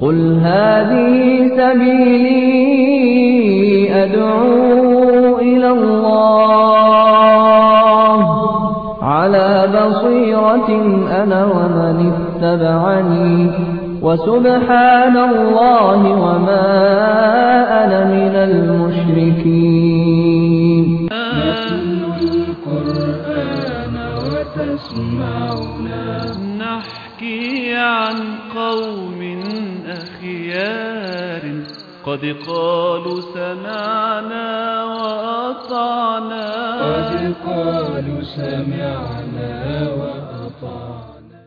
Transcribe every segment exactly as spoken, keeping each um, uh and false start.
قل هذه سبيلي أدعو إلى الله على بصيرة أنا ومن اتبعني وسبحان الله وما أنا من المشركين. نتلو القرآن وتسمعنا نحكي عن قوم أخيار قد قالوا سمعنا وأطعنا قد قالوا سمعنا وأطعنا.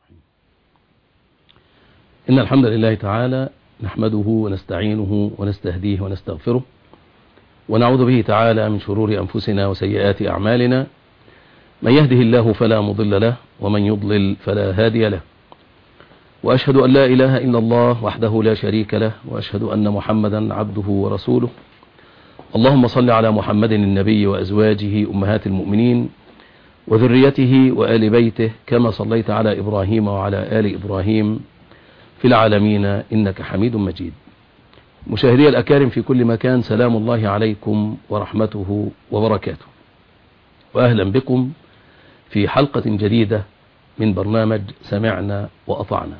إن الحمد لله تعالى نحمده ونستعينه ونستهديه ونستغفره ونعوذ به تعالى من شرور أنفسنا وسيئات أعمالنا، من يهده الله فلا مضل له ومن يضلل فلا هادي له، وأشهد أن لا إله إلا الله وحده لا شريك له، وأشهد أن محمدا عبده ورسوله. اللهم صل على محمد النبي وأزواجه أمهات المؤمنين وذريته وآل بيته كما صليت على إبراهيم وعلى آل إبراهيم في العالمين إنك حميد مجيد. مشاهدي الأكارم في كل مكان، سلام الله عليكم ورحمته وبركاته، وأهلا بكم في حلقة جديدة من برنامج سمعنا وأطعنا.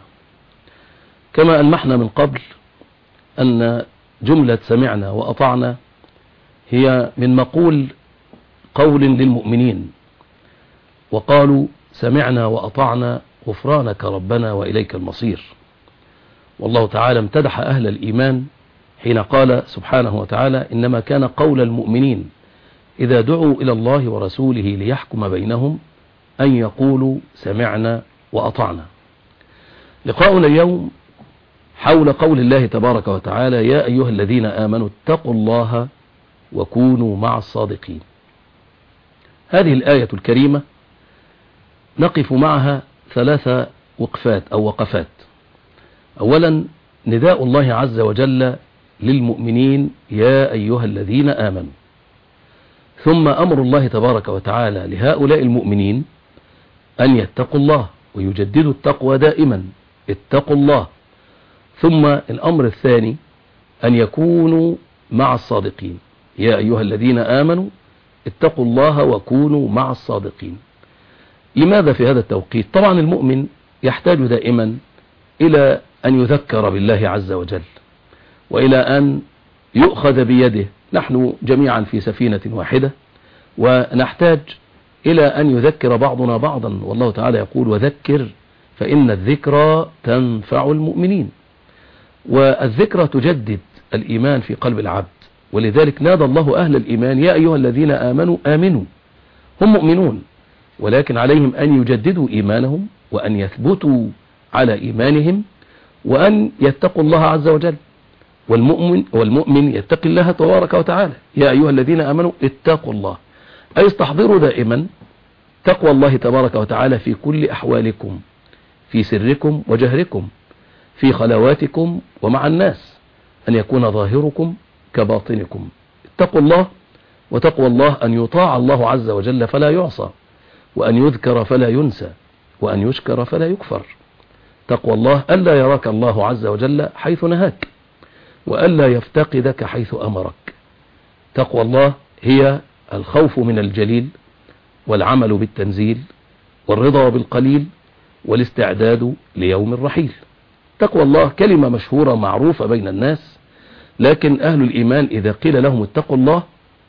كما ألمحنا من قبل أن جملة سمعنا وأطعنا هي من مقول قول للمؤمنين، وقالوا سمعنا وأطعنا غفرانك ربنا وإليك المصير. والله تعالى امتدح أهل الإيمان حين قال سبحانه وتعالى إنما كان قول المؤمنين إذا دعوا إلى الله ورسوله ليحكم بينهم أن يقولوا سمعنا وأطعنا. لقاؤنا اليوم حول قول الله تبارك وتعالى يا أيها الذين آمنوا اتقوا الله وكونوا مع الصادقين. هذه الآية الكريمة نقف معها ثلاث وقفات أو وقفات. أولا نداء الله عز وجل للمؤمنين يا أيها الذين آمنوا، ثم أمر الله تبارك وتعالى لهؤلاء المؤمنين أن يتقوا الله ويجددوا التقوى دائما، اتقوا الله. ثم الأمر الثاني أن يكونوا مع الصادقين، يا أيها الذين آمنوا اتقوا الله وكونوا مع الصادقين. لماذا في هذا التوقيت؟ طبعا المؤمن يحتاج دائما إلى أن يذكر بالله عز وجل، وإلى أن يؤخذ بيده. نحن جميعا في سفينة واحدة، ونحتاج إلى أن يذكر بعضنا بعضا، والله تعالى يقول وذكر فإن الذكرى تنفع المؤمنين. والذكرى تجدد الإيمان في قلب العبد، ولذلك نادى الله أهل الإيمان يا أيها الذين آمنوا آمنوا. هم مؤمنون، ولكن عليهم أن يجددوا إيمانهم وأن يثبتوا على إيمانهم وأن يتقوا الله عز وجل. والمؤمن والمؤمن يتقي الله تبارك وتعالى، يا أيها الذين آمنوا اتقوا الله، أي استحضروا دائما تقوى الله تبارك وتعالى في كل أحوالكم، في سركم وجهركم، في خلواتكم ومع الناس، أن يكون ظاهركم كباطنكم. اتقوا الله، وتقوى الله أن يطاع الله عز وجل فلا يعصى، وأن يذكر فلا ينسى، وأن يشكر فلا يكفر. تقوى الله ألا يراك الله عز وجل حيث نهاك، وألا يفتقدك حيث أمرك. تقوى الله هي الخوف من الجليل، والعمل بالتنزيل، والرضا بالقليل، والاستعداد ليوم الرحيل. تقوى الله كلمة مشهورة معروفة بين الناس، لكن أهل الإيمان إذا قيل لهم اتقوا الله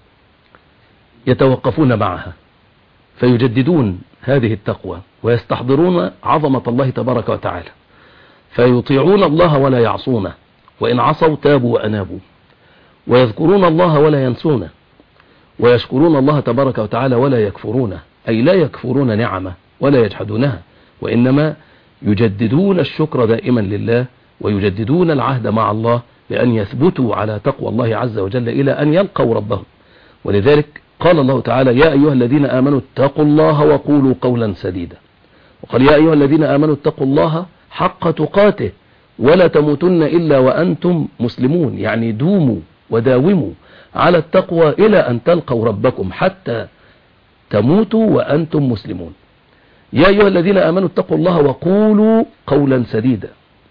يتوقفون معها، فيجددون هذه التقوى ويستحضرون عظمة الله تبارك وتعالى، فيطيعون الله ولا يعصونه، وإن عصوا تابوا وأنابوا، ويذكرون الله ولا ينسونه، ويشكرون الله تبارك وتعالى ولا يكفرونه، أي لا يكفرون نعمه ولا يجحدونها، وإنما يجددون الشكر دائما لله، ويجددون العهد مع الله بأن يثبتوا على تقوى الله عز وجل إلى أن يلقوا ربهم. ولذلك قال الله تعالى يا أيها الذين آمنوا اتقوا الله وقولوا قولا سديدا، وقال يا أيها الذين آمنوا اتقوا الله حق تقاته ولا تموتن إلا وأنتم مسلمون، يعني دوموا وداوموا على التقوى إلى أن تلقوا ربكم حتى تموتوا وأنتم مسلمون. يا أيها الذين آمنوا اتقوا الله وقولوا قولا سديدا.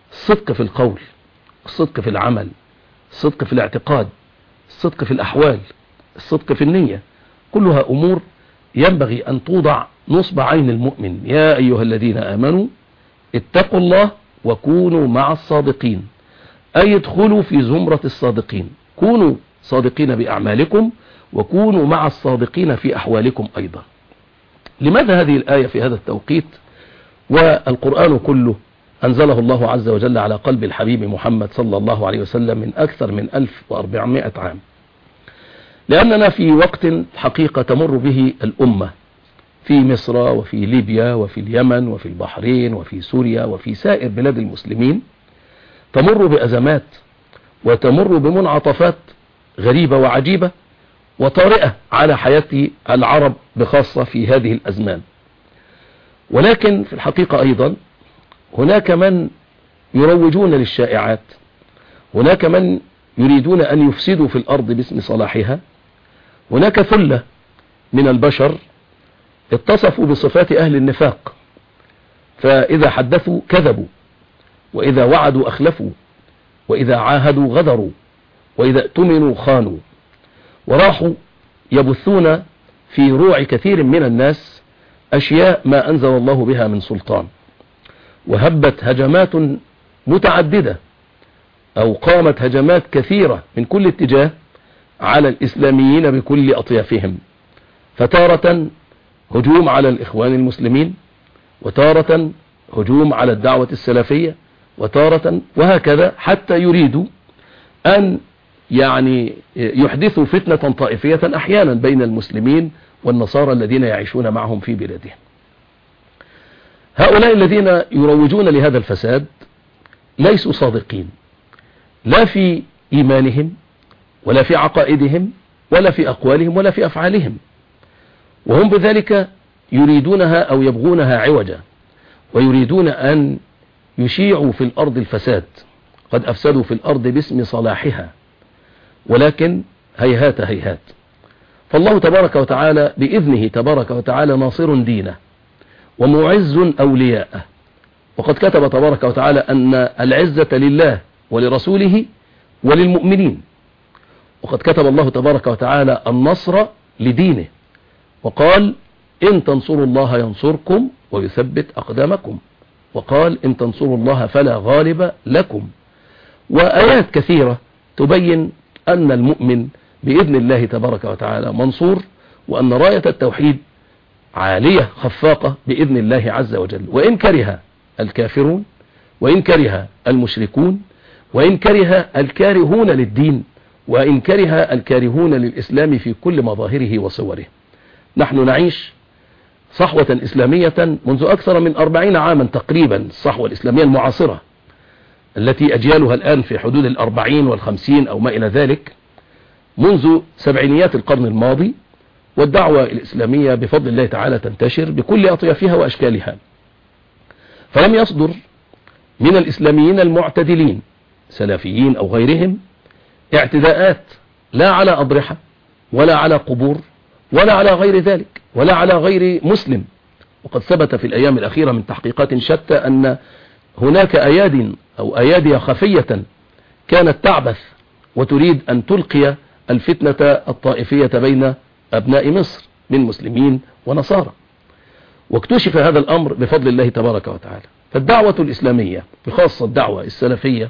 الصدق في القول، الصدق في العمل، الصدق في الاعتقاد، الصدق في الأحوال، الصدق في النية، كلها أمور ينبغي أن توضع نصب عين المؤمن. يا أيها الذين آمنوا اتقوا الله وكونوا مع الصادقين، أي ادخلوا في زمرة الصادقين، كونوا صادقين بأعمالكم وكونوا مع الصادقين في أحوالكم أيضا. لماذا هذه الآية في هذا التوقيت والقرآن كله أنزله الله عز وجل على قلب الحبيب محمد صلى الله عليه وسلم من أكثر من ألف وأربعمائة عام؟ لأننا في وقت حقيقة تمر به الأمة في مصر وفي ليبيا وفي اليمن وفي البحرين وفي سوريا وفي سائر بلاد المسلمين، تمر بأزمات وتمر بمنعطفات غريبة وعجيبة وطارئة على حياة العرب بخاصة في هذه الأزمان. ولكن في الحقيقة أيضا هناك من يروجون للشائعات، هناك من يريدون أن يفسدوا في الأرض باسم صلاحها، هناك ثلة من البشر اتصفوا بصفات أهل النفاق، فإذا حدثوا كذبوا، وإذا وعدوا أخلفوا، وإذا عاهدوا غدروا، وإذا اؤتمنوا خانوا، وراحوا يبثون في روع كثير من الناس أشياء ما أنزل الله بها من سلطان، وهبت هجمات متعددة أو قامت هجمات كثيرة من كل اتجاه على الإسلاميين بكل أطيافهم، فتارة هجوم على الإخوان المسلمين، وتارة هجوم على الدعوة السلفية، وتارة وهكذا، حتى يريدوا أن يعني يحدثوا فتنة طائفية أحيانا بين المسلمين والنصارى الذين يعيشون معهم في بلادهم. هؤلاء الذين يروجون لهذا الفساد ليسوا صادقين لا في إيمانهم ولا في عقائدهم ولا في أقوالهم ولا في أفعالهم، وهم بذلك يريدونها أو يبغونها عوجا، ويريدون أن يشيعوا في الأرض الفساد. قد أفسدوا في الأرض باسم صلاحها، ولكن هيهات هيهات. فالله تبارك وتعالى بإذنه تبارك وتعالى ناصر دينه ومعز أولياءه، وقد كتب تبارك وتعالى أن العزة لله ولرسوله وللمؤمنين، وقد كتب الله تبارك وتعالى النصر لدينه، وقال إن تنصروا الله ينصركم ويثبت أقدامكم، وقال إن تنصروا الله فلا غالب لكم، وآيات كثيرة تبين أن المؤمن بإذن الله تبارك وتعالى منصور، وأن راية التوحيد عالية خفاقة بإذن الله عز وجل، وإن كره الكافرون وإن كره المشركون وإن كره الكارهون للدين وإن كره الكارهون للإسلام في كل مظاهره وصوره. نحن نعيش صحوة إسلامية منذ أكثر من أربعين عاما تقريبا، الصحوة الإسلامية المعاصرة التي أجيالها الآن في حدود الأربعين والخمسين أو ما إلى ذلك، منذ سبعينيات القرن الماضي، والدعوة الإسلامية بفضل الله تعالى تنتشر بكل أطيافها وأشكالها. فلم يصدر من الإسلاميين المعتدلين سلفيين أو غيرهم اعتداءات لا على أضرحة ولا على قبور ولا على غير ذلك ولا على غير مسلم. وقد ثبت في الأيام الأخيرة من تحقيقات شتى أن هناك أياد أو أيادي خفية كانت تعبث وتريد أن تلقي الفتنة الطائفية بين أبناء مصر من مسلمين ونصارى، واكتشف هذا الأمر بفضل الله تبارك وتعالى. فالدعوة الإسلامية بخاصة الدعوة السلفية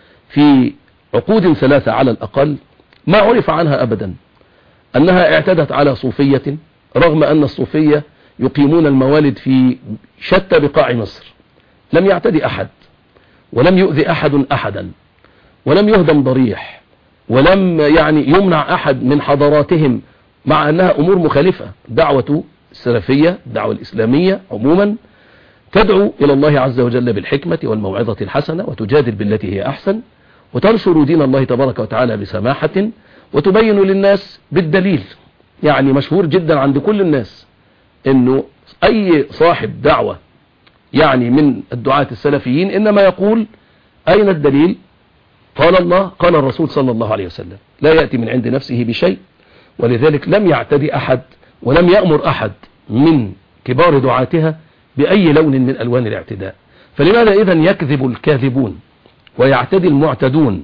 في عقود ثلاثة على الأقل ما عرف عنها أبدا أنها اعتدت على صوفية، رغم أن الصوفية يقيمون الموالد في شتى بقاع مصر. لم يعتدي أحد ولم يؤذي أحد أحدا ولم يهدم ضريح ولم يعني يمنع أحد من حضاراتهم، مع أنها أمور مخالفة. دعوة السلفية الدعوة الإسلامية عموما تدعو إلى الله عز وجل بالحكمة والموعظة الحسنة، وتجادل بالتي هي أحسن، وتنشر دين الله تبارك وتعالى بسماحة، وتبين للناس بالدليل. يعني مشهور جدا عند كل الناس أنه أي صاحب دعوة يعني من الدعاة السلفيين إنما يقول أين الدليل؟ قال الله قال الرسول صلى الله عليه وسلم، لا يأتي من عند نفسه بشيء. ولذلك لم يعتدي أحد ولم يأمر أحد من كبار دعاتها بأي لون من ألوان الاعتداء. فلماذا إذن يكذب الكاذبون ويعتدي المعتدون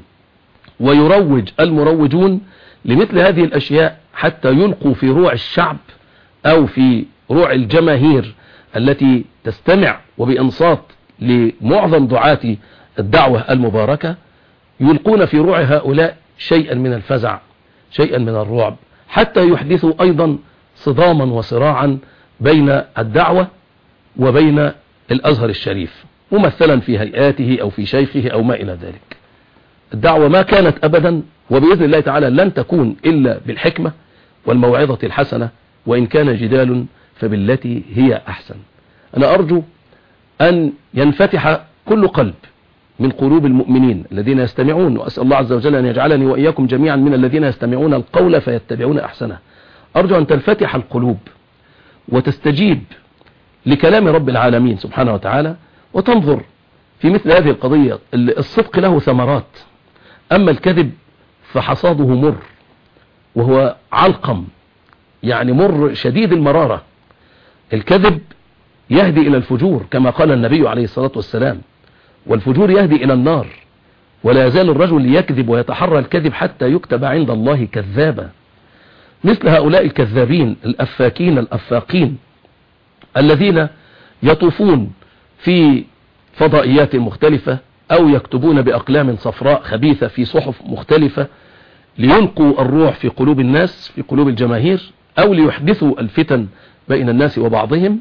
ويروج المروجون لمثل هذه الأشياء حتى يلقوا في روع الشعب أو في روع الجماهير التي تستمع وبإنصات لمعظم دعاة الدعوة المباركة، يلقون في روع هؤلاء شيئا من الفزع، شيئا من الرعب، حتى يحدثوا أيضا صداما وصراعا بين الدعوة وبين الأزهر الشريف، ممثلا في هيئاته أو في شيخه أو ما إلى ذلك. الدعوة ما كانت أبدا وبإذن الله تعالى لن تكون إلا بالحكمة والموعظة الحسنة، وإن كان جدال فبالتي هي أحسن. أنا أرجو أن ينفتح كل قلب من قلوب المؤمنين الذين يستمعون، وأسأل الله عز وجل أن يجعلني وإياكم جميعا من الذين يستمعون القول فيتبعون أحسنه. أرجو أن تنفتح القلوب وتستجيب لكلام رب العالمين سبحانه وتعالى، وتنظر في مثل هذه القضية. الصدق له ثمرات، أما الكذب فحصاده مر، وهو علقم، يعني مر شديد المرارة. الكذب يهدي إلى الفجور كما قال النبي عليه الصلاة والسلام، والفجور يهدي إلى النار، ولا يزال الرجل يكذب ويتحرى الكذب حتى يكتب عند الله كذابا. مثل هؤلاء الكذابين الأفاكين الأفاقين الذين يطوفون في فضائيات مختلفة أو يكتبون بأقلام صفراء خبيثة في صحف مختلفة ليلقوا الروح في قلوب الناس، في قلوب الجماهير، أو ليحدثوا الفتن بين الناس وبعضهم،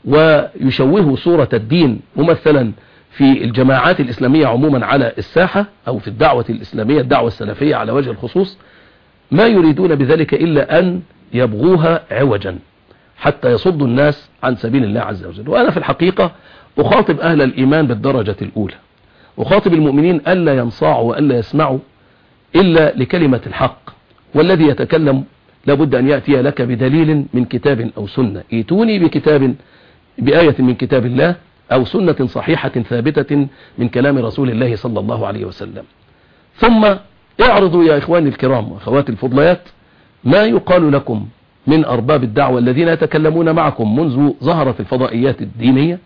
ويشوهوا صورة الدين ممثلا في الجماعات الإسلامية عموما على الساحة، أو في الدعوة الإسلامية الدعوة السلفية على وجه الخصوص. ما يريدون بذلك إلا أن يبغوها عوجا حتى يصدوا الناس عن سبيل الله عز وجل. وأنا في الحقيقة أخاطب أهل الإيمان بالدرجة الأولى، أخاطب المؤمنين ألا ينصاعوا وألا يسمعوا إلا لكلمة الحق، والذي يتكلم لابد أن يأتي لك بدليل من كتاب أو سنة. ائتوني بكتاب بآية من كتاب الله أو سنة صحيحة ثابتة من كلام رسول الله صلى الله عليه وسلم. ثم اعرضوا يا إخواني الكرام وأخواتي الفضليات ما يقال لكم من أرباب الدعوة الذين يتكلمون معكم منذ ظهرت الفضائيات الدينية،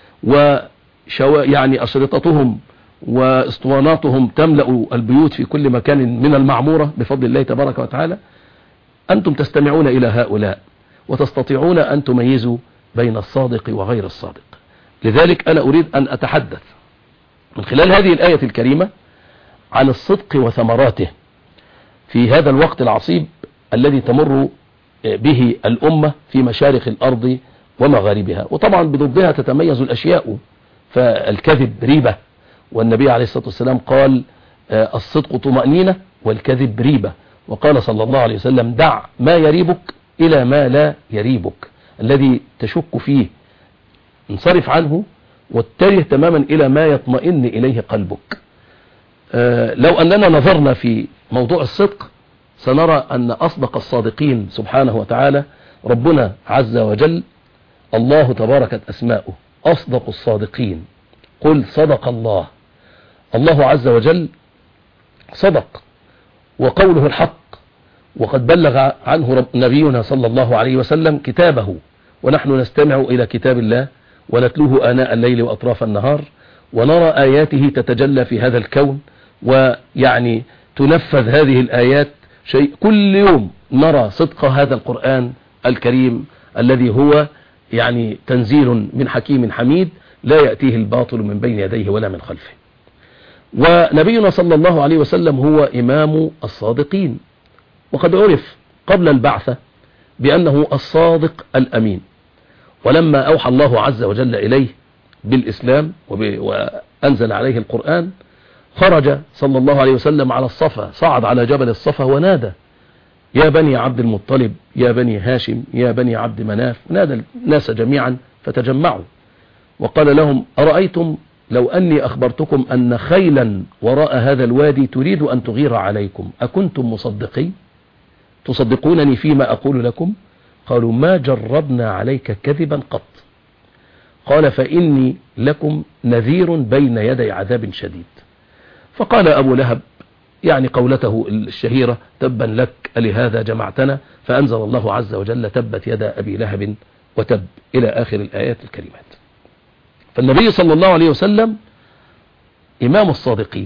وشو يعني أشرطتهم واسطواناتهم تملأ البيوت في كل مكان من المعمورة بفضل الله تبارك وتعالى. أنتم تستمعون إلى هؤلاء وتستطيعون أن تميزوا بين الصادق وغير الصادق. لذلك أنا أريد أن أتحدث من خلال هذه الآية الكريمة عن الصدق وثمراته في هذا الوقت العصيب الذي تمر به الأمة في مشارق الأرض ومغاربها. وطبعا بضدها تتميز الأشياء، فالكذب ريبة، والنبي عليه الصلاة والسلام قال الصدق طمأنينة والكذب ريبة، وقال صلى الله عليه وسلم دع ما يريبك إلى ما لا يريبك، الذي تشك فيه انصرف عنه واتجه تماما إلى ما يطمئن إليه قلبك. لو أننا نظرنا في موضوع الصدق سنرى أن أصدق الصادقين سبحانه وتعالى ربنا عز وجل، الله تباركت أسماؤه أصدق الصادقين. قل صدق الله، الله عز وجل صدق وقوله الحق، وقد بلغ عنه نبينا صلى الله عليه وسلم كتابه، ونحن نستمع إلى كتاب الله ونتلوه آناء الليل وأطراف النهار، ونرى آياته تتجلى في هذا الكون، ويعني تنفذ هذه الآيات شيء كل يوم نرى صدق هذا القرآن الكريم الذي هو يعني تنزيل من حكيم حميد لا يأتيه الباطل من بين يديه ولا من خلفه. ونبينا صلى الله عليه وسلم هو إمام الصادقين، وقد عرف قبل البعثة بأنه الصادق الأمين. ولما أوحى الله عز وجل إليه بالإسلام وأنزل عليه القرآن خرج صلى الله عليه وسلم على الصفا، صعد على جبل الصفا ونادى يا بني عبد المطلب يا بني هاشم يا بني عبد مناف، نادى الناس جميعا فتجمعوا وقال لهم أرأيتم لو أني أخبرتكم أن خيلا وراء هذا الوادي تريد أن تغير عليكم أكنتم مصدقين؟ تصدقونني فيما أقول لكم؟ قالوا ما جربنا عليك كذبا قط. قال فإني لكم نذير بين يدي عذاب شديد. فقال أبو لهب يعني قولته الشهيرة تبا لك لهذا جمعتنا، فأنزل الله عز وجل تبت يد أبي لهب وتب إلى آخر الآيات الكريمات. فالنبي صلى الله عليه وسلم إمام الصادقين،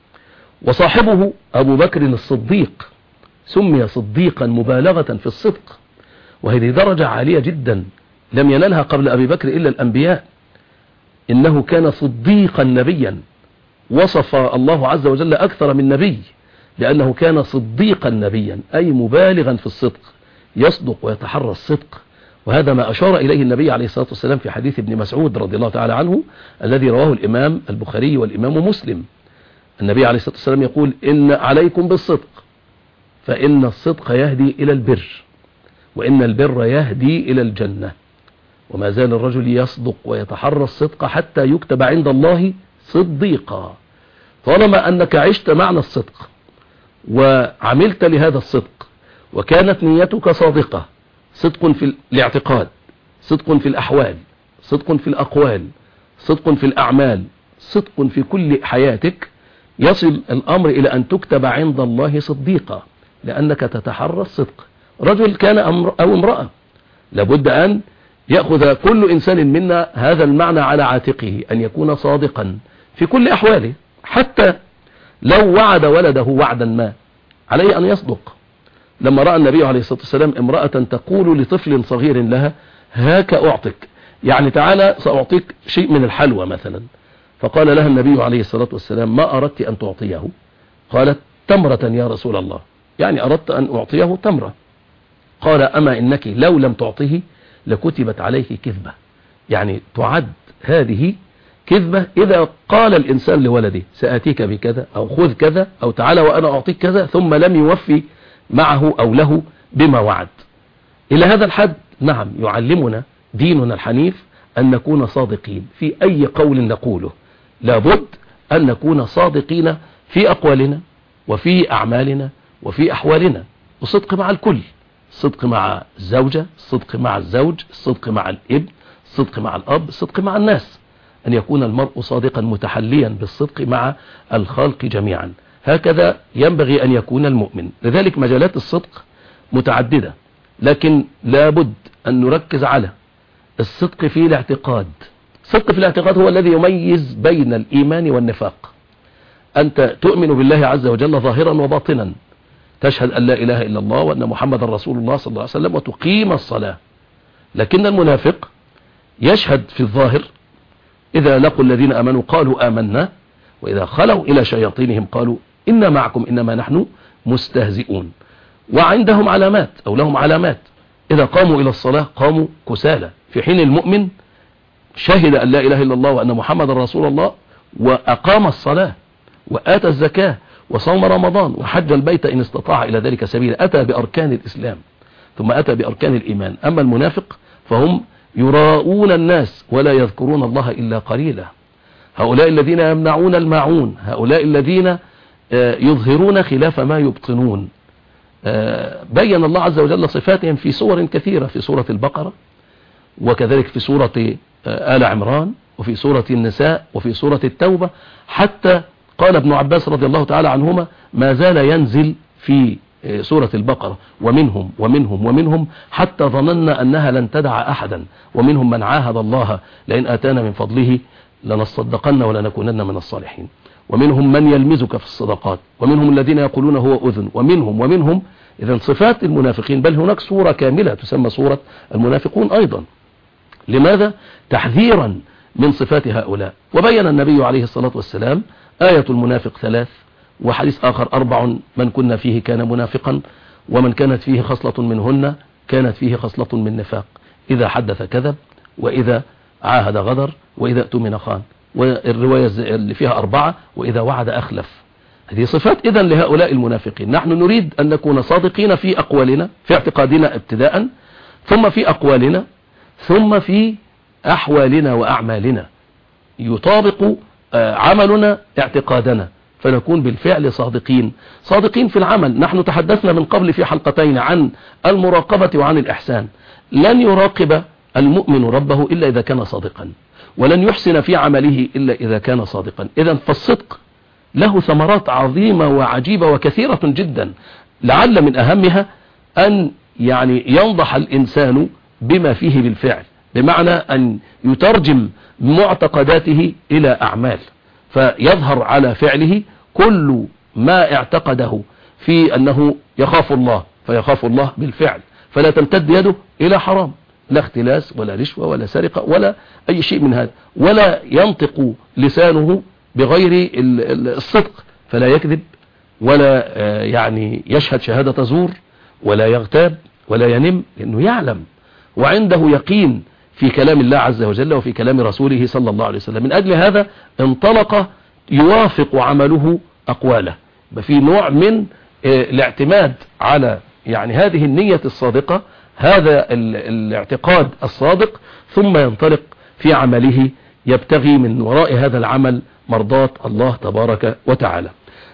وصاحبه أبو بكر الصديق سمي صديقا مبالغة في الصدق، وهذه درجة عالية جدا لم ينالها قبل أبي بكر إلا الأنبياء. إنه كان صديقا نبيا، وصف الله عز وجل أكثر من نبي لأنه كان صديقا نبيا، أي مبالغا في الصدق، يصدق ويتحرى الصدق. وهذا ما أشار إليه النبي عليه الصلاة والسلام في حديث ابن مسعود رضي الله تعالى عنه الذي رواه الإمام البخاري والإمام مسلم. النبي عليه الصلاة والسلام يقول: إن عليكم بالصدق فإن الصدق يهدي إلى البر، وإن البر يهدي إلى الجنة. وما زال الرجل يصدق ويتحرى الصدق حتى يكتب عند الله صديقا. طالما أنك عشت معنى الصدق وعملت لهذا الصدق وكانت نيتك صادقة، صدق في الاعتقاد، صدق في الأحوال، صدق في الأقوال، صدق في الأعمال، صدق في كل حياتك، يصل الأمر إلى أن تكتب عند الله صديقا، لأنك تتحرى الصدق. رجل كان أو امرأة، لابد أن يأخذ كل إنسان منا هذا المعنى على عاتقه، أن يكون صادقا في كل أحواله، حتى لو وعد ولده وعدا ما عليه أن يصدق. لما رأى النبي عليه الصلاة والسلام امرأة تقول لطفل صغير لها: هاك أعطك، يعني تعالى سأعطيك شيء من الحلوى مثلا، فقال لها النبي عليه الصلاة والسلام: ما أردت أن تعطيه؟ قالت: تمرة يا رسول الله، يعني أردت أن أعطيه تمرة. قال: أما إنك لو لم تعطيه لكتبت عليك كذبة، يعني تعد هذه كذبة إذا قال الإنسان لولده: سآتيك بكذا، أو خذ كذا، أو تعالى وأنا أعطيك كذا، ثم لم يوفي معه أو له بما وعد. إلى هذا الحد نعم يعلمنا ديننا الحنيف أن نكون صادقين في أي قول نقوله. لابد أن نكون صادقين في أقوالنا وفي أعمالنا وفي أحوالنا، وصدق مع الكل، الصدق مع الزوجة، الصدق مع الزوج، الصدق مع الابن، الصدق مع الأب، الصدق مع الناس، أن يكون المرء صادقا متحليا بالصدق مع الخلق جميعا. هكذا ينبغي أن يكون المؤمن. لذلك مجالات الصدق متعددة، لكن لابد أن نركز على الصدق في الاعتقاد. الصدق في الاعتقاد هو الذي يميز بين الإيمان والنفاق. أنت تؤمن بالله عز وجل ظاهرا وباطنا، تشهد أن لا إله إلا الله وأن محمد رسول الله صلى الله عليه وسلم وتقيم الصلاة. لكن المنافق يشهد في الظاهر: إذا لقوا الذين آمنوا قالوا آمنا، وإذا خلوا إلى شياطينهم قالوا إنا معكم إنما نحن مستهزئون. وعندهم علامات أو لهم علامات، إذا قاموا إلى الصلاة قاموا كسالى، في حين المؤمن شهد أن لا إله إلا الله وأن محمد رسول الله وأقام الصلاة وآتى الزكاة وصوم رمضان وحج البيت إن استطاع إلى ذلك سبيلا، أتى بأركان الإسلام ثم أتى بأركان الإيمان. أما المنافق فهم يراؤون الناس ولا يذكرون الله إلا قليلا. هؤلاء الذين يمنعون الماعون، هؤلاء الذين يظهرون خلاف ما يبطنون. بين الله عز وجل صفاتهم في سور كثيرة، في سورة البقرة، وكذلك في سورة آل عمران، وفي سورة النساء، وفي سورة التوبة، حتى قال ابن عباس رضي الله تعالى عنهما: ما زال ينزل في سورة البقرة ومنهم ومنهم ومنهم حتى ظننا أنها لن تدع أحدا، ومنهم من عاهد الله لئن آتانا من فضله لنصدقن ولنكونن من الصالحين، ومنهم من يلمزك في الصدقات، ومنهم الذين يقولون هو أذن، ومنهم ومنهم. إذن صفات المنافقين، بل هناك سورة كاملة تسمى سورة المنافقون أيضا. لماذا؟ تحذيرا من صفات هؤلاء. وبين النبي عليه الصلاة والسلام: آية المنافق ثلاث، وحديث آخر: أربع من كنا فيه كان منافقا، ومن كانت فيه خصلة منهن كانت فيه خصلة من نفاق، إذا حدث كذب، وإذا عاهد غدر، وإذا اؤتمن خان. والرواية اللي فيها أربعة: وإذا وعد أخلف. هذه صفات إذن لهؤلاء المنافقين. نحن نريد أن نكون صادقين في أقوالنا، في اعتقادنا ابتداء، ثم في أقوالنا، ثم في أحوالنا وأعمالنا، يطابق عملنا اعتقادنا، فنكون بالفعل صادقين. صادقين في العمل. نحن تحدثنا من قبل في حلقتين عن المراقبة وعن الإحسان. لن يراقب المؤمن ربه إلا إذا كان صادقا، ولن يحسن في عمله إلا إذا كان صادقا. إذن فالصدق له ثمرات عظيمة وعجيبة وكثيرة جدا، لعل من أهمها أن يعني ينضح الإنسان بما فيه بالفعل، بمعنى أن يترجم معتقداته إلى أعمال، فيظهر على فعله كل ما اعتقده في أنه يخاف الله فيخاف الله بالفعل، فلا تمتد يده إلى حرام، لا اختلاس ولا رشوة ولا سرقة ولا أي شيء من هذا، ولا ينطق لسانه بغير الصدق، فلا يكذب ولا يعني يشهد شهادة زور ولا يغتاب ولا ينم، لأنه يعلم وعنده يقين في كلام الله عز وجل وفي كلام رسوله صلى الله عليه وسلم. من أجل هذا انطلق يوافق عمله أقواله، في نوع من الاعتماد على يعني هذه النية الصادقة، هذا الاعتقاد الصادق، ثم ينطلق في عمله يبتغي من وراء هذا العمل مرضاة الله تبارك وتعالى.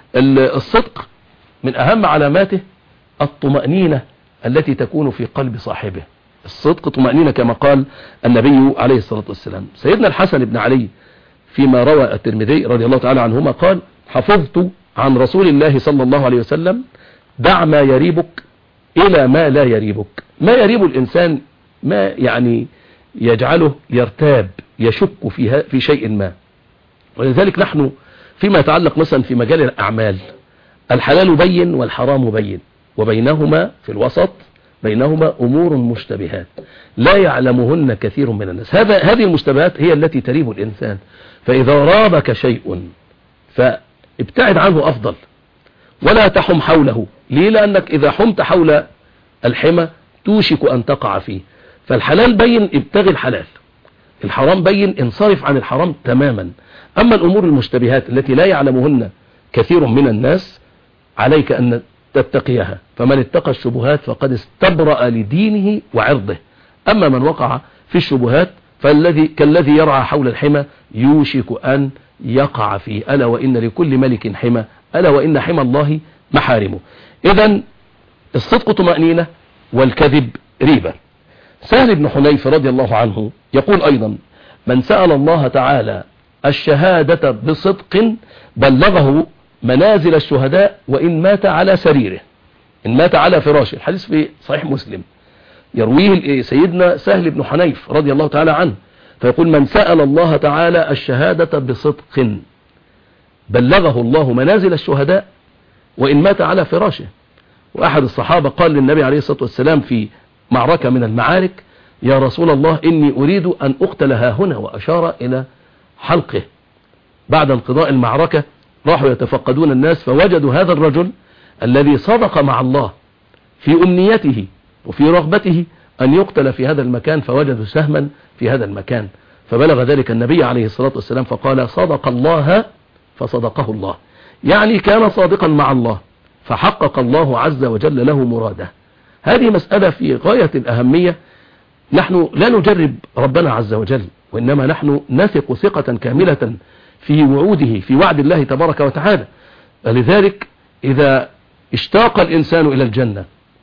الصدق من أهم علاماته الطمأنينة التي تكون في قلب صاحبه. الصدق طمأنينة كما قال النبي عليه الصلاة والسلام. سيدنا الحسن بن علي فيما روى الترمذي رضي الله تعالى عنهما قال: حفظت عن رسول الله صلى الله عليه وسلم: دع ما يريبك إلى ما لا يريبك. ما يريب الإنسان ما يعني يجعله يرتاب يشك فيها في شيء ما. ولذلك نحن فيما يتعلق مثلا في مجال الأعمال، الحلال بين والحرام بين، وبينهما في الوسط بينهما أمور مشتبهات لا يعلمهن كثير من الناس. هذا هذه المشتبهات هي التي تريب الإنسان، فإذا رابك شيء فابتعد عنه أفضل ولا تحم حوله. ليه؟ لأنك إذا حمت حول الحمى توشك أن تقع فيه. فالحلال بين ابتغي الحلال، الحرام بين انصرف عن الحرام تماما. أما الأمور المشتبهات التي لا يعلمهن كثير من الناس عليك أن تتقيها، فمن اتقى الشبهات فقد استبرأ لدينه وعرضه. أما من وقع في الشبهات فالذي كالذي يرعى حول الحمى يوشك أن يقع فيه. ألا وإن لكل ملك حمى، ألا وإن حمى الله محارمه. إذن الصدق طمأنينة والكذب ريبة. سهل بن حنيف رضي الله عنه يقول أيضا: من سأل الله تعالى الشهادة بصدق بلغه منازل الشهداء وإن مات على سريره، إن مات على فراشه. الحديث في صحيح مسلم يرويه سيدنا سهل بن حنيف رضي الله تعالى عنه، فيقول: من سأل الله تعالى الشهادة بصدق بلغه الله منازل الشهداء وإن مات على فراشه. وأحد الصحابة قال للنبي عليه الصلاة والسلام في معركة من المعارك: يا رسول الله إني أريد أن أقتل ها هنا، وأشار إلى حلقه. بعد انقضاء المعركة راحوا يتفقدون الناس، فوجدوا هذا الرجل الذي صدق مع الله في أمنيته وفي رغبته أن يقتل في هذا المكان، فوجدوا سهما في هذا المكان، فبلغ ذلك النبي عليه الصلاة والسلام فقال: صدق الله فصدقه الله. يعني كان صادقا مع الله فحقق الله عز وجل له مراده. هذه مسألة في غاية الأهمية. نحن لا نجرب ربنا عز وجل، وإنما نحن نثق ثقة كاملة في وعوده، في وعد الله تبارك وتعالى. لذلك إذا اشتاق الإنسان إلى الجنة،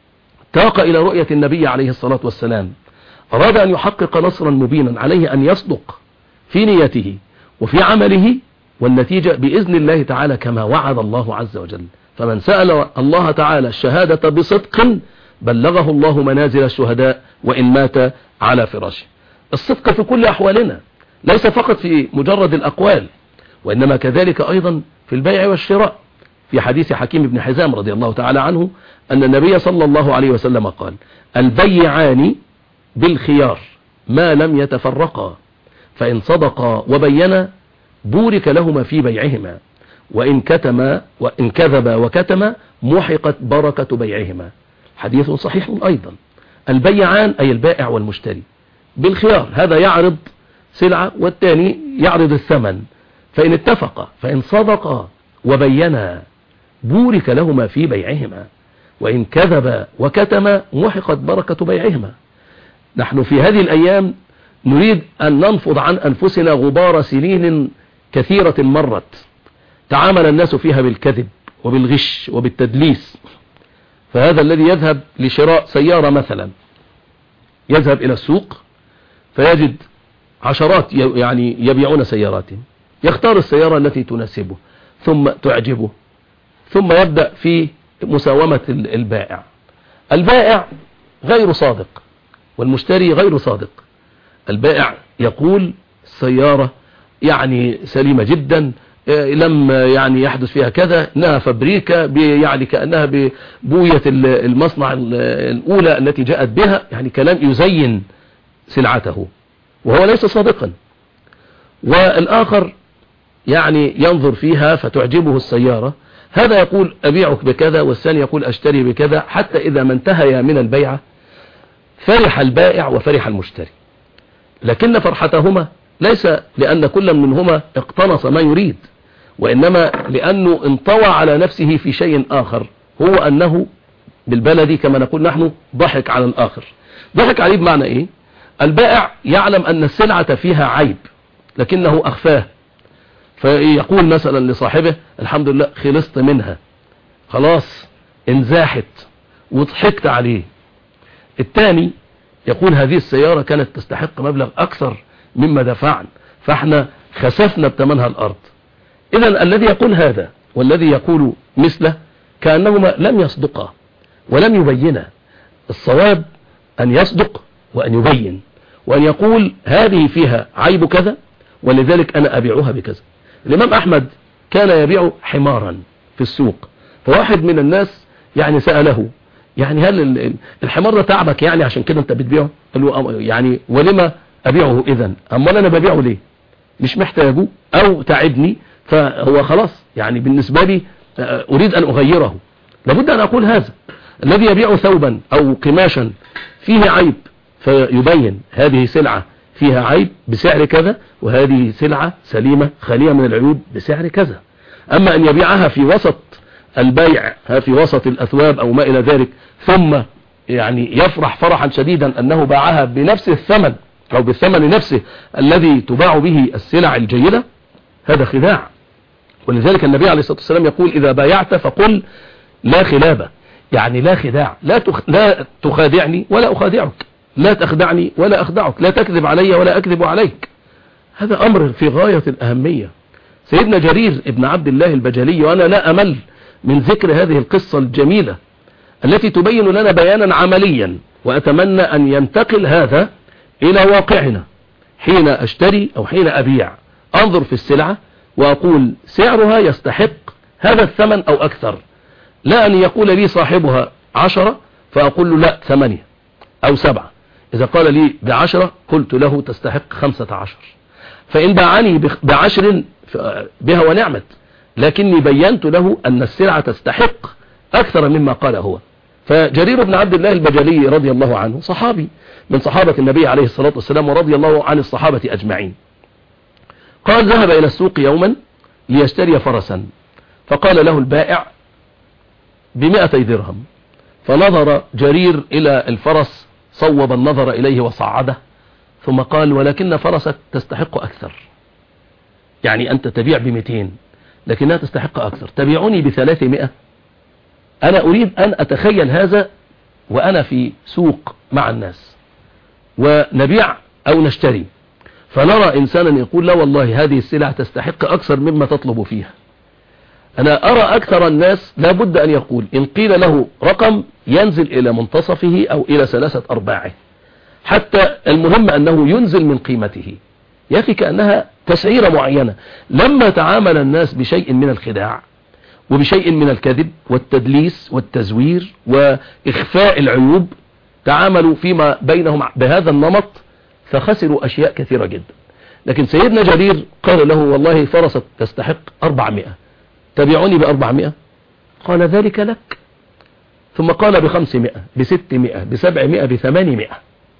تاق إلى رؤية النبي عليه الصلاة والسلام، أراد أن يحقق نصرا مبينا، عليه أن يصدق في نيته وفي عمله، والنتيجة بإذن الله تعالى كما وعد الله عز وجل. فمن سأل الله تعالى الشهادة بصدق بلغه الله منازل الشهداء وإن مات على فراشه. الصدق في كل أحوالنا، ليس فقط في مجرد الأقوال، وإنما كذلك أيضا في البيع والشراء. في حديث حكيم بن حزام رضي الله تعالى عنه أن النبي صلى الله عليه وسلم قال: البيعان بالخيار ما لم يتفرقا، فإن صدقا وبينا بورك لهما في بيعهما، وإن كتما وإن كذبا وكتما محقت بركة بيعهما. حديث صحيح أيضا. البيعان أي البائع والمشتري بالخيار، هذا يعرض سلعة والثاني يعرض الثمن، فإن اتفقا فإن صدقا وبينا بورك لهما في بيعهما، وإن كذبا وكتما محقت بركة بيعهما. نحن في هذه الأيام نريد أن ننفض عن أنفسنا غبار سنين كثيرة مرت تعامل الناس فيها بالكذب وبالغش وبالتدليس. فهذا الذي يذهب لشراء سيارة مثلا، يذهب إلى السوق فيجد عشرات يعني يبيعون سيارات، يختار السيارة التي تناسبه ثم تعجبه، ثم يبدأ في مساومة البائع. البائع غير صادق والمشتري غير صادق. البائع يقول السيارة يعني سليمة جدا، لم يعني يحدث فيها كذا، انها فابريكا يعني كأنها ببوية المصنع الأولى التي جاءت بها، يعني كلام يزين سلعته وهو ليس صادقا. والآخر يعني ينظر فيها فتعجبه السيارة، هذا يقول أبيعك بكذا والثاني يقول أشتري بكذا، حتى إذا ما انتهي من البيعة فرح البائع وفرح المشتري، لكن فرحتهما ليس لأن كل منهما اقتنص ما يريد، وإنما لأنه انطوى على نفسه في شيء آخر، هو أنه بالبلدي كما نقول نحن ضحك على الآخر. ضحك عليه بمعنى إيه؟ البائع يعلم أن السلعة فيها عيب لكنه أخفاه، فيقول مثلا لصاحبه الحمد لله خلصت منها، خلاص انزاحت وضحكت عليه. الثاني يقول هذه السيارة كانت تستحق مبلغ أكثر مما دفعنا، فاحنا خسفنا بثمنها الأرض. إذن الذي يقول هذا والذي يقول مثله كأنهما لم يصدقا ولم يبينا. الصواب أن يصدق وأن يبين وأن يقول هذه فيها عيب كذا ولذلك أنا أبيعها بكذا. الإمام أحمد كان يبيع حمارا في السوق، فواحد من الناس يعني سأله يعني هل الحمار ده تعبك يعني عشان كده أنت بتبيعه؟ قال له يعني ولما أبيعه إذن؟ أما أنا ببيعه ليه؟ مش محتاجه أو تعبني، فهو خلاص يعني بالنسبة لي أريد أن أغيره. لابد أن أقول هذا. الذي يبيع ثوبا أو قماشا فيه عيب فيبين هذه سلعة فيها عيب بسعر كذا وهذه سلعة سليمة خالية من العيوب بسعر كذا. أما أن يبيعها في وسط البيع في وسط الأثواب أو ما إلى ذلك ثم يعني يفرح فرحا شديدا أنه باعها بنفس الثمن أو بالثمن نفسه الذي تباع به السلع الجيدة، هذا خداع. ولذلك النبي عليه الصلاة والسلام يقول إذا بايعت فقل لا خلابة، يعني لا خداع، لا تخ... لا تخادعني ولا أخادعك، لا تخدعني ولا أخدعك، لا تكذب علي ولا أكذب عليك. هذا أمر في غاية الأهمية. سيدنا جرير ابن عبد الله البجلي، وأنا لا أمل من ذكر هذه القصة الجميلة التي تبين لنا بيانا عمليا، وأتمنى أن ينتقل هذا إلى واقعنا. حين أشتري أو حين أبيع أنظر في السلعة وأقول سعرها يستحق هذا الثمن أو أكثر، لا أن يقول لي صاحبها عشرة فأقول له لا ثمانية أو سبعة. إذا قال لي بعشرة قلت له تستحق خمسة عشر، فإن باعني بعشر بها ونعمت، لكني بينت له أن السلعة تستحق أكثر مما قال هو. فجرير بن عبد الله البجلي رضي الله عنه صحابي من صحابة النبي عليه الصلاة والسلام ورضي الله عن الصحابة أجمعين. قال ذهب إلى السوق يوما ليشتري فرسا، فقال له البائع بمئتي درهم، فنظر جرير إلى الفرس صوب النظر إليه وصعده، ثم قال ولكن فرسك تستحق أكثر، يعني أنت تبيع بمئتين لكنها تستحق أكثر، تبيعني بثلاثمائة. أنا أريد أن أتخيل هذا وأنا في سوق مع الناس ونبيع أو نشتري، فنرى إنسانا يقول لا والله هذه السلعة تستحق أكثر مما تطلب فيها. أنا أرى أكثر الناس لابد أن يقول إن قيل له رقم ينزل إلى منتصفه أو إلى ثلاثة أرباعه، حتى المهم أنه ينزل من قيمته. يا أخي كأنها تسعيرة معينة. لما تعامل الناس بشيء من الخداع وبشيء من الكذب والتدليس والتزوير وإخفاء العيوب، تعاملوا فيما بينهم بهذا النمط فخسروا أشياء كثيرة جدا. لكن سيدنا جرير قال له والله فرسك تستحق أربعمائة، تبيعني بأربعمائة؟ قال ذلك لك. ثم قال بخمسمائة، بستمائة، بسبعمائة، بثمانمائة.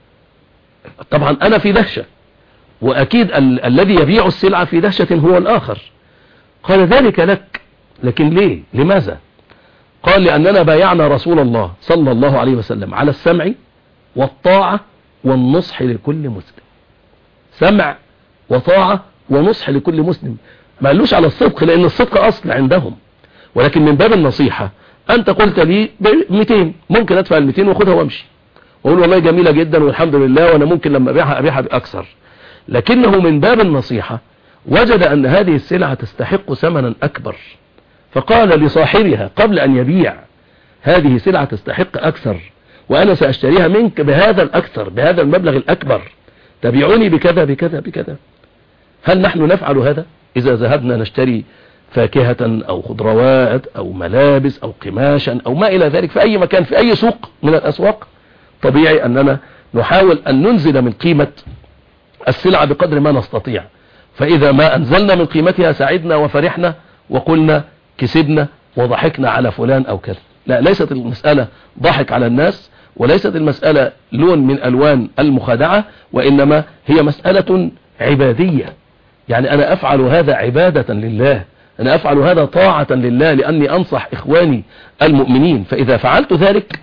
طبعا أنا في دهشة، وأكيد ال الذي يبيع السلعة في دهشة هو الآخر. قال ذلك لك، لكن ليه؟ لماذا؟ قال لأننا بايعنا رسول الله صلى الله عليه وسلم على السمع والطاعة والنصح لكل مسلم. سمع وطاعة ونصح لكل مسلم، ما قالوش على الصدق لأن الصدق أصل عندهم، ولكن من باب النصيحة. أنت قلت لي بمئتين، ممكن أدفع المئتين وأخذها وأمشي وأقول والله جميلة جدا والحمد لله وأنا ممكن لما أبيعها أبيعها بأكثر، لكنه من باب النصيحة وجد أن هذه السلعة تستحق ثمنا أكبر، فقال لصاحبها قبل أن يبيع هذه سلعة تستحق أكثر وأنا سأشتريها منك بهذا الأكثر، بهذا المبلغ الأكبر، تبيعوني بكذا بكذا بكذا. هل نحن نفعل هذا؟ إذا ذهبنا نشتري فاكهة أو خضروات أو ملابس أو قماشا أو ما إلى ذلك في أي مكان في أي سوق من الأسواق، طبيعي أننا نحاول أن ننزل من قيمة السلعة بقدر ما نستطيع. فإذا ما أنزلنا من قيمتها سعدنا وفرحنا وقلنا كسبنا وضحكنا على فلان أو كذا. لا، ليست المسألة ضحك على الناس، وليست المسألة لون من ألوان المخادعة، وإنما هي مسألة عبادية. يعني أنا أفعل هذا عبادة لله، أنا أفعل هذا طاعة لله، لأني أنصح إخواني المؤمنين. فإذا فعلت ذلك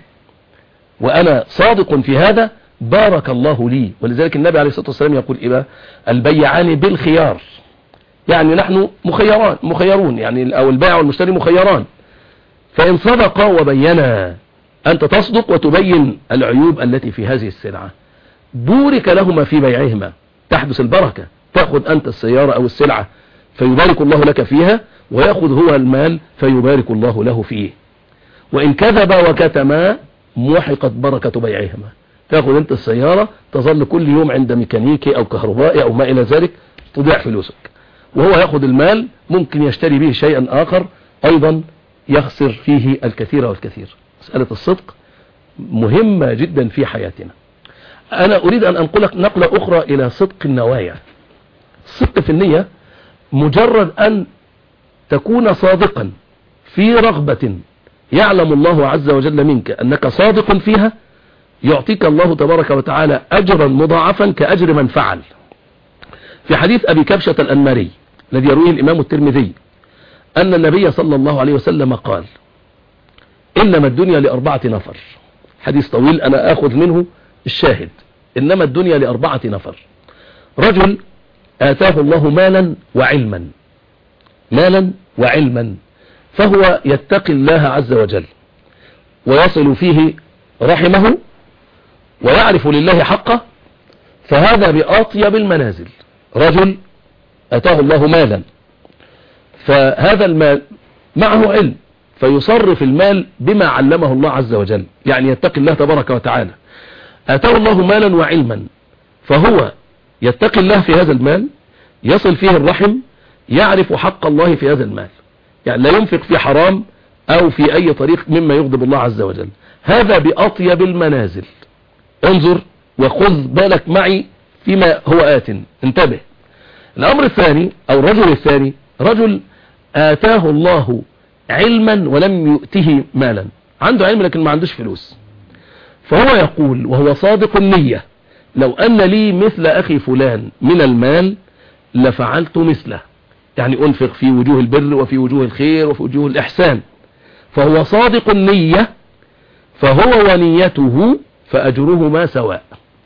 وأنا صادق في هذا بارك الله لي. ولذلك النبي عليه الصلاة والسلام يقول إيه؟ البيعان بالخيار، يعني نحن مخيران مخيرون يعني أو البائع والمشتري مخيران. فإن صدقا وبينا، أنت تصدق وتبين العيوب التي في هذه السلعة، بورك لهما في بيعهما، تحدث البركة. تأخذ أنت السيارة أو السلعة فيبارك الله لك فيها، ويأخذ هو المال فيبارك الله له فيه. وإن كذبا وكتما محقت بركة بيعهما. تأخذ أنت السيارة تظل كل يوم عند ميكانيكي أو كهربائي أو ما إلى ذلك، تضيع فلوسك، وهو يأخذ المال ممكن يشتري به شيئا آخر أيضا يخسر فيه الكثير والكثير. مسألة الصدق مهمة جدا في حياتنا. أنا أريد أن أنقلك نقلة أخرى إلى صدق النوايا. الصدق في النية مجرد أن تكون صادقا في رغبة يعلم الله عز وجل منك أنك صادق فيها، يعطيك الله تبارك وتعالى أجرا مضاعفا كأجر من فعل. في حديث أبي كبشة الأنماري الذي يرويه الإمام الترمذي أن النبي صلى الله عليه وسلم قال: إنما الدنيا لأربعة نفر. حديث طويل أنا أخذ منه الشاهد. إنما الدنيا لأربعة نفر: رجل آتاه الله مالا وعلما، مالا وعلما، فهو يتقي الله عز وجل ويصل فيه رحمه ويعرف لله حقه، فهذا بأطيب المنازل. رجل أتاه الله مالا، فهذا المال معه علم فيصرف المال بما علمه الله عز وجل، يعني يتقي الله تبارك وتعالى. أتاه الله مالا وعلما، فهو يتقي الله في هذا المال، يصل فيه الرحم، يعرف حق الله في هذا المال، يعني لا ينفق في حرام أو في أي طريق مما يغضب الله عز وجل. هذا بأطيب المنازل. انظر وخذ بالك معي فيما هو آت، انتبه. الأمر الثاني أو الرجل الثاني: رجل آتاه الله علما ولم يؤته مالا، عنده علم لكن ما عندوش فلوس، فهو يقول وهو صادق النية: لو أن لي مثل أخي فلان من المال لفعلت مثله، يعني أنفق في وجوه البر وفي وجوه الخير وفي وجوه الإحسان. فهو صادق النية، فهو ونيته فأجرهما سواء.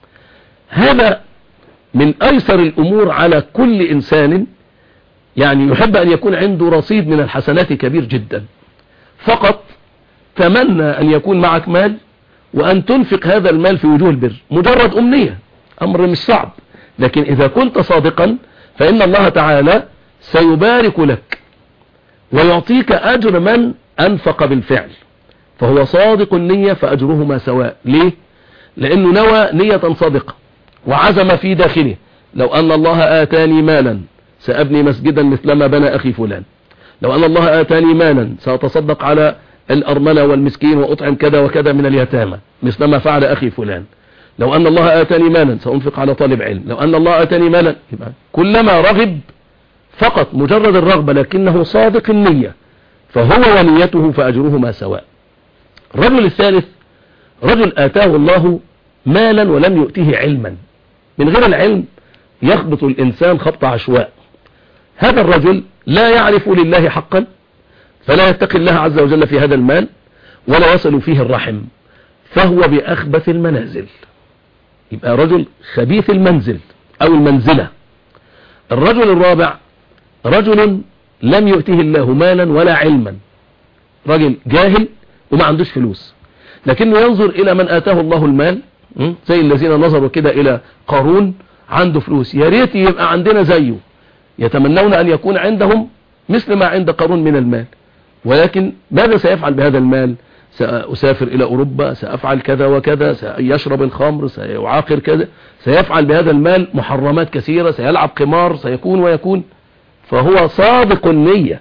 هذا من أيسر الأمور على كل إنسان يعني يحب أن يكون عنده رصيد من الحسنات كبير جدا. فقط تمنى أن يكون معك مال وأن تنفق هذا المال في وجوه البر، مجرد أمنية، أمر مش صعب. لكن إذا كنت صادقا فإن الله تعالى سيبارك لك ويعطيك أجر من أنفق بالفعل. فهو صادق النية فأجرهما سواء. ليه؟ لأنه نوى نية صادقة وعزم في داخله: لو أن الله آتاني مالا سأبني مسجدا مثلما بنى أخي فلان، لو أن الله آتاني مالا سأتصدق على الأرملة والمسكين وأطعم كذا وكذا من اليتامى مثلما فعل أخي فلان، لو أن الله آتاني مالا سأنفق على طالب علم، لو أن الله آتاني مالا. كلما رغب فقط مجرد الرغبة لكنه صادق النية فهو ونيته فأجرهما سواء. الرجل الثالث: رجل آتاه الله مالا ولم يؤته علما. من غير العلم يخبط الإنسان خبط عشواء. هذا الرجل لا يعرف لله حقا، فلا يتقي الله عز وجل في هذا المال ولا يصل فيه الرحم، فهو بأخبث المنازل. يبقى رجل خبيث المنزل أو المنزلة. الرجل الرابع: رجل لم يؤته الله مالا ولا علما، رجل جاهل وما عندوش فلوس، لكنه ينظر إلى من آتاه الله المال، زي الذين نظروا كده إلى قارون، عنده فلوس، يا ريت يبقى عندنا زيه، يتمنون أن يكون عندهم مثل ما عند قارون من المال. ولكن ماذا سيفعل بهذا المال؟ سأسافر إلى أوروبا، سأفعل كذا وكذا، سيشرب الخمر، سيعاقر كذا، سيفعل بهذا المال محرمات كثيرة، سيلعب قمار، سيكون ويكون. فهو صادق النية،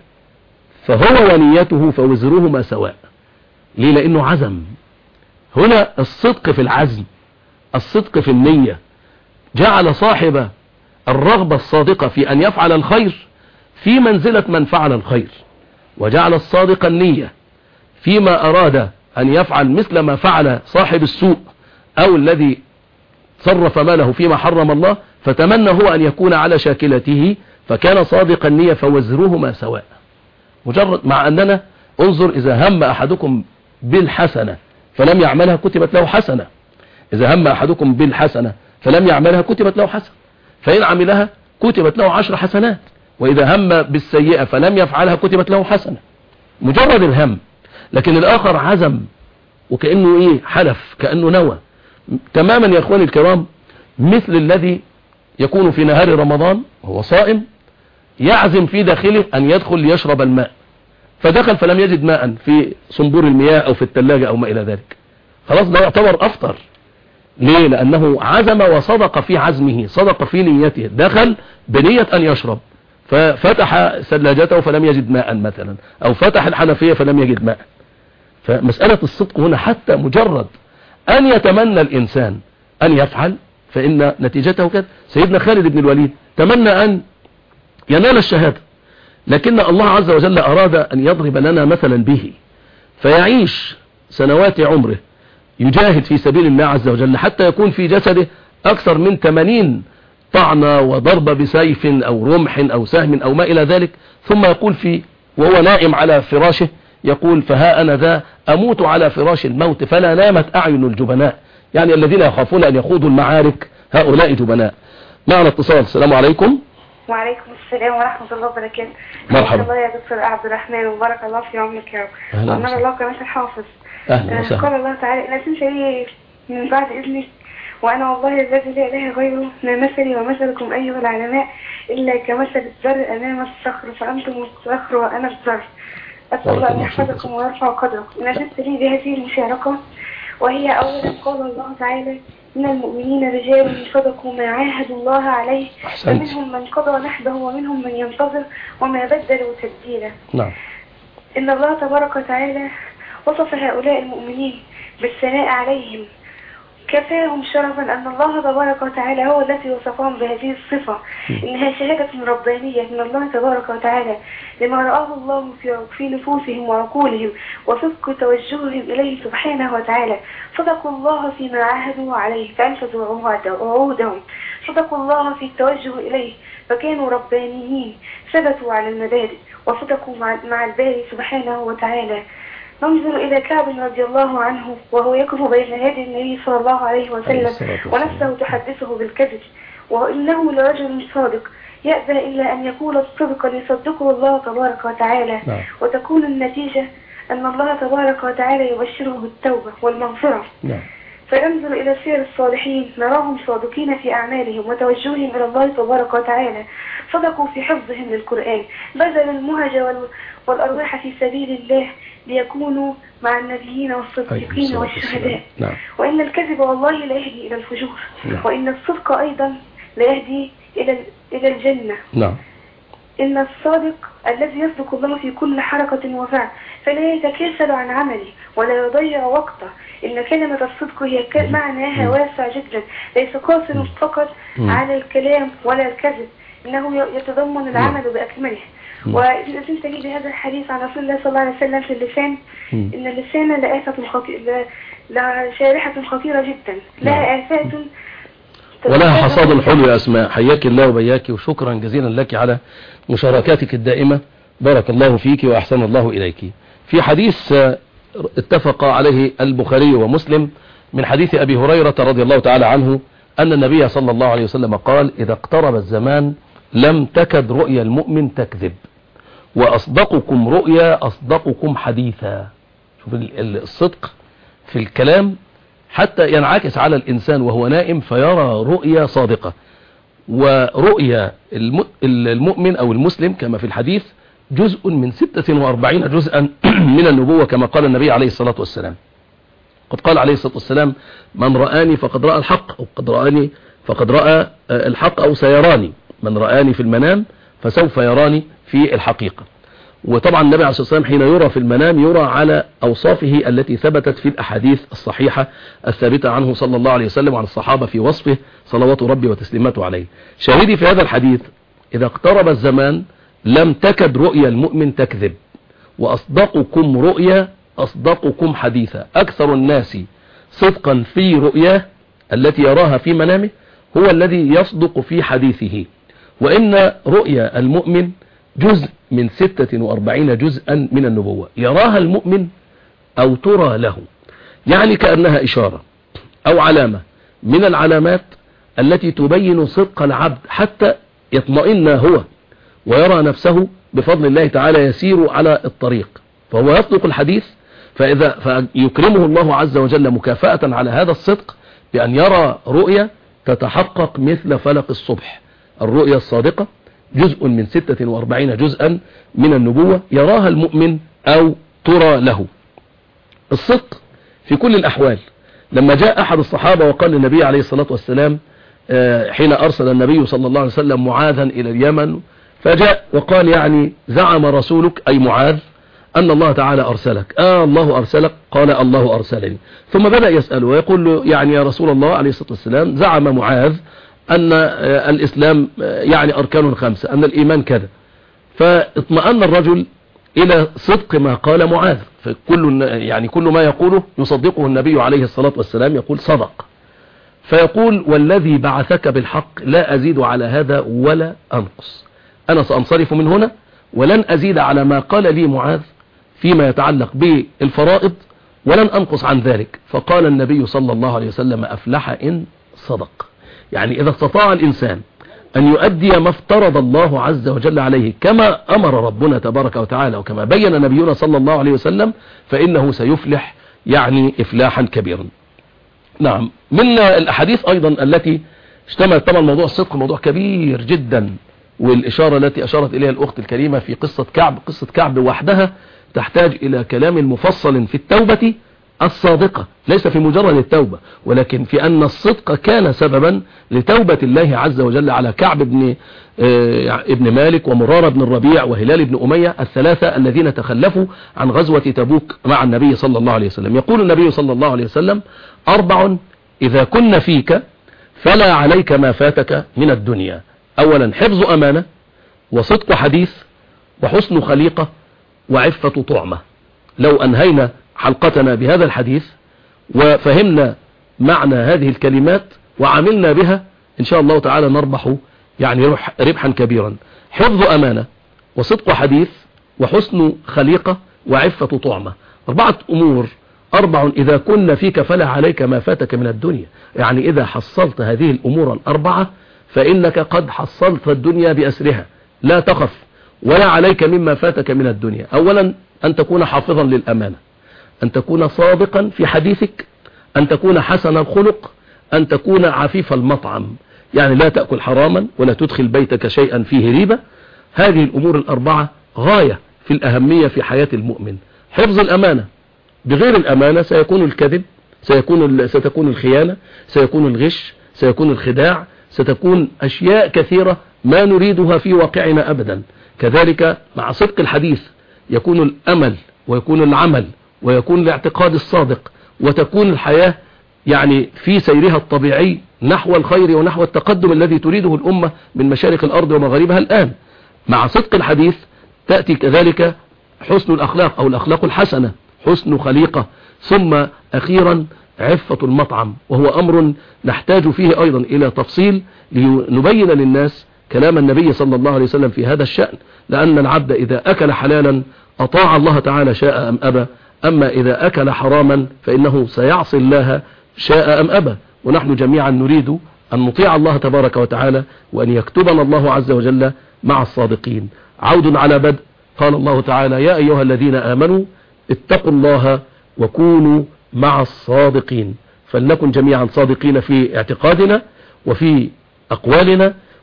فهو ونيته فوزرهما سواء. ليه؟ لأنه عزم. هنا الصدق في العزم، الصدق في النية، جعل صاحب الرغبة الصادقة في أن يفعل الخير في منزلة من فعل الخير، وجعل الصادق النية فيما أراد أن يفعل مثل ما فعل صاحب السوء أو الذي صرف ماله فيما حرم الله، فتمنى هو أن يكون على شاكلته، فكان صادق النية فوزرهما سواء. مجرد مع أننا انظر، إذا هم أحدكم بالحسنة فلم يعملها كتبت له حسنة، إذا هم أحدكم بالحسنة فلم يعملها كتبت له حسنة، فإن عملها كتبت له عشر حسنات، وإذا هم بالسيئة فلم يفعلها كتبت له حسنة. مجرد الهم. لكن الآخر عزم وكأنه إيه حلف، كأنه نوى تماما. يا أخواني الكرام، مثل الذي يكون في نهار رمضان وهو صائم يعزم في داخله أن يدخل ليشرب الماء، فدخل فلم يجد ماء في صنبور المياه أو في الثلاجة أو ما إلى ذلك، خلاص ده يعتبر أفطر. ليه؟ لأنه عزم وصدق في عزمه، صدق في نيته، دخل بنية أن يشرب، ففتح ثلاجته فلم يجد ماء مثلا، أو فتح الحنفية فلم يجد ماء. فمسألة الصدق هنا حتى مجرد أن يتمنى الإنسان أن يفعل فإن نتيجته كده. سيدنا خالد بن الوليد تمنى أن ينال الشهادة، لكن الله عز وجل أراد أن يضرب لنا مثلا به، فيعيش سنوات عمره يجاهد في سبيل الله عز وجل حتى يكون في جسده أكثر من ثمانين طعنة وضرب بسيف أو رمح أو سهم أو ما إلى ذلك، ثم يقول في وهو نائم على فراشه، يقول فها أنا ذا أموت على فراش الموت فلا نامت أعين الجبناء، يعني الذين يخافون أن يخوضوا المعارك هؤلاء جبناء. معنا اتصال. السلام عليكم. وعليكم السلام ورحمة الله وبركاته. مرحبا. الله يا دكتور عبد الرحمن، وبارك الله في عمرك يا رب. أهلا وأمر وسهلا. الله كما حافظ. أهلا وسهلا. قال الله تعالى لا تنسى من بعد إذنك وأنا والله الذي لا إله غيره ما مثلي ومثلكم أيها العلماء إلا كمثل الزر أمام الصخر فأنتم الصخر وأنا الزر. أسأل الله أن يحفظكم ويرفع قدركم. نجدت لي بهذه المشاركة، وهي أولا قال الله تعالى من المؤمنين رجال صدقوا ما عاهدوا الله عليه فمنهم من قضى نحبه ومنهم من ينتظر وما بدلوا تبديلا. نعم. إن الله تبارك وتعالى وصف هؤلاء المؤمنين بالثناء عليهم، كفاهم شرفا أن الله تبارك وتعالى هو الذي وصفهم بهذه الصفة، إنها شهادة ربانية من الله تبارك وتعالى لما رآه الله في نفوسهم وعقولهم وصدق توجههم إليه سبحانه وتعالى. صدقوا الله فيما عاهدوا عليه فأنفذوا وعودهم، صدقوا الله في التوجه إليه فكانوا ربانيين، ثبتوا على المبادئ وصدقوا مع الباري سبحانه وتعالى. ننظر إلى كعب رضي الله عنه وهو يقف بين يدي النبي صلى الله عليه وسلم ونفسه تحدثه بالكذب، وإنه لرجل صادق يأبى إلا أن يقول الصدق ليصدقه الله تبارك وتعالى. نعم. وتكون النتيجة أن الله تبارك وتعالى يبشره بالتوبة والمغفرة. نعم. فننظر إلى سير الصالحين نراهم صادقين في أعمالهم وتوجههم إلى الله تبارك وتعالى، صدقوا في حفظهم للقرآن، بذلوا المهج والأرواح في سبيل الله ليكونوا مع النبيين والصديقين والشهداء. نعم. وإن الكذب والله لا يهدي إلى الفجور. نعم. وإن الصدق أيضا لا يهدي إلى إلى الجنة. نعم. إن الصادق الذي يصدق الله في كل حركة وفعل فلا يتكاسل عن عمله ولا يضيع وقته. إن كلمة الصدق هي معناها واسع جدا، ليس قاصر فقط على الكلام ولا الكذب، إنه يتضمن العمل بأكمله. وإذا تنتهي بهذا الحديث عن رسول الله صلى الله عليه وسلم في اللسان، إن اللسان لآفة خطيرة، لشارحة خطيرة جدا، لها آفات ولها حصاد حلو يا أسماء. حياك الله وبياك، وشكرا جزيلا لك على مشاركاتك الدائمة. بارك الله فيك وأحسن الله إليك. في حديث اتفق عليه البخاري ومسلم من حديث أبي هريرة رضي الله تعالى عنه أن النبي صلى الله عليه وسلم قال إذا اقترب الزمان لم تكد رؤيا المؤمن تكذب، وأصدقكم رؤيا أصدقكم حديثا. شوف الصدق في الكلام حتى ينعكس على الإنسان وهو نائم فيرى رؤيا صادقة. ورؤيا المؤمن أو المسلم كما في الحديث جزء من ستة وأربعين جزءا من النبوة كما قال النبي عليه الصلاة والسلام. قد قال عليه الصلاة والسلام: من رآني فقد رأى الحق، أو قد رآني فقد رأى الحق، أو سيراني، من رآني في المنام فسوف يراني في الحقيقة. وطبعا النبي عليه الصلاة والسلام حين يرى في المنام يرى على أوصافه التي ثبتت في الأحاديث الصحيحة الثابتة عنه صلى الله عليه وسلم وعن الصحابة في وصفه صلوات ربي وتسليماته عليه. شاهدي في هذا الحديث: إذا اقترب الزمان لم تكد رؤيا المؤمن تكذب، وأصدقكم رؤيا أصدقكم حديثا. أكثر الناس صدقا في رؤياه التي يراها في منامه هو الذي يصدق في حديثه. وإن رؤيا المؤمن جزء من ستة وأربعين جزءا من النبوة، يراها المؤمن أو ترى له، يعني كأنها إشارة أو علامة من العلامات التي تبين صدق العبد حتى يطمئن هو ويرى نفسه بفضل الله تعالى يسير على الطريق، فهو يصدق الحديث. فإذا فيكرمه الله عز وجل مكافأة على هذا الصدق بأن يرى رؤية تتحقق مثل فلق الصبح. الرؤية الصادقة جزء من ستة وأربعين جزءا من النبوة، يراها المؤمن أو ترى له. الصدق في كل الأحوال. لما جاء أحد الصحابة وقال للنبي عليه الصلاة والسلام حين أرسل النبي صلى الله عليه وسلم معاذا إلى اليمن، فجاء وقال: يعني زعم رسولك أي معاذ أن الله تعالى أرسلك. آه الله أرسلك؟ قال: الله أرسلني. ثم بدأ يسأله ويقول له: يعني يا رسول الله عليه الصلاة والسلام زعم معاذ أن الإسلام يعني أركان خمسة، أن الإيمان كذا. فاطمأن الرجل إلى صدق ما قال معاذ، فكل يعني كل ما يقوله يصدقه النبي عليه الصلاة والسلام، يقول صدق. فيقول: والذي بعثك بالحق لا أزيد على هذا ولا أنقص، أنا سأنصرف من هنا ولن أزيد على ما قال لي معاذ فيما يتعلق بالفرائض ولن أنقص عن ذلك. فقال النبي صلى الله عليه وسلم: أفلح إن صدق. يعني إذا استطاع الإنسان أن يؤدي ما افترض الله عز وجل عليه كما أمر ربنا تبارك وتعالى وكما بين نبينا صلى الله عليه وسلم، فإنه سيفلح يعني إفلاحا كبيرا. نعم، من الأحاديث أيضا التي اشتملت، طبعا موضوع الصدق موضوع كبير جدا، والإشارة التي أشارت إليها الأخت الكريمة في قصة كعب، قصة كعب وحدها تحتاج إلى كلام مفصل في التوبة الصادقة، ليس في مجرد التوبة، ولكن في أن الصدق كان سببا لتوبة الله عز وجل على كعب بن ابن مالك ومرارة بن الربيع وهلال بن أمية الثلاثة الذين تخلفوا عن غزوة تبوك مع النبي صلى الله عليه وسلم. يقول النبي صلى الله عليه وسلم: أربع إذا كن فيك فلا عليك ما فاتك من الدنيا. أولا حفظ أمانة، وصدق حديث، وحسن خليقة، وعفة طعمة. لو أنهينا حلقتنا بهذا الحديث وفهمنا معنى هذه الكلمات وعملنا بها إن شاء الله تعالى نربح يعني ربحا كبيرا. حفظ أمانة، وصدق حديث، وحسن خليقة، وعفة طعمة. أربعة أمور، أربع إذا كن فيك فلا عليك ما فاتك من الدنيا. يعني إذا حصلت هذه الأمور الأربعة فإنك قد حصلت الدنيا بأسرها، لا تخف ولا عليك مما فاتك من الدنيا. أولا أن تكون حافظا للأمانة، أن تكون صادقا في حديثك، أن تكون حسن الخلق، أن تكون عفيف المطعم، يعني لا تأكل حراما ولا تدخل بيتك شيئا فيه ريبة. هذه الأمور الأربعة غاية في الأهمية في حياة المؤمن. حفظ الأمانة، بغير الأمانة سيكون الكذب، سيكون ستكون الخيانة، سيكون الغش، سيكون الخداع، ستكون أشياء كثيرة ما نريدها في واقعنا أبدا. كذلك مع صدق الحديث يكون الأمل ويكون العمل ويكون الاعتقاد الصادق، وتكون الحياة يعني في سيرها الطبيعي نحو الخير ونحو التقدم الذي تريده الأمة من مشارق الأرض ومغاربها الآن. مع صدق الحديث تأتي كذلك حسن الأخلاق أو الأخلاق الحسنة، حسن خليقة، ثم أخيرا عفة المطعم، وهو أمر نحتاج فيه أيضا إلى تفصيل لنبين للناس كلام النبي صلى الله عليه وسلم في هذا الشأن. لأن العبد إذا أكل حلالا أطاع الله تعالى شاء أم أبى، أما إذا أكل حراما فإنه سيعصي الله شاء أم أبى. ونحن جميعا نريد أن نطيع الله تبارك وتعالى وأن يكتبنا الله عز وجل مع الصادقين. عود على بدء، قال الله تعالى: يا أيها الذين آمنوا اتقوا الله وكونوا مع الصادقين. فلنكن جميعا صادقين في اعتقادنا وفي أقوالنا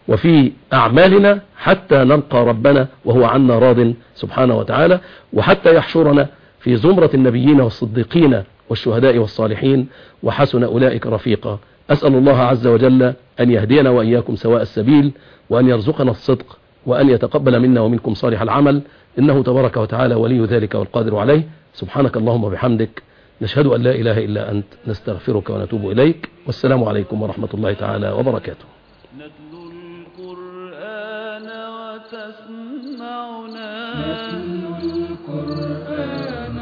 وفي أعمالنا حتى نلقى ربنا وهو عنا راض سبحانه وتعالى، وحتى يحشرنا في زمرة النبيين والصديقين والشهداء والصالحين وحسن أولئك رفيقا. أسأل الله عز وجل أن يهدينا وإياكم سواء السبيل، وأن يرزقنا الصدق، وأن يتقبل منا ومنكم صالح العمل، إنه تبارك وتعالى ولي ذلك والقادر عليه. سبحانك اللهم وبحمدك، نشهد أن لا إله إلا أنت، نستغفرك ونتوب إليك، والسلام عليكم ورحمة الله تعالى وبركاته. نتلو القرآن وتسمعنا نتلو القرآن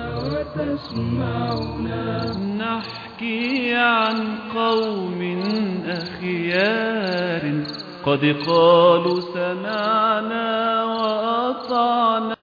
وتسمعنا نحكي عن قوم أخيار قد قالوا سمعنا وأطعنا.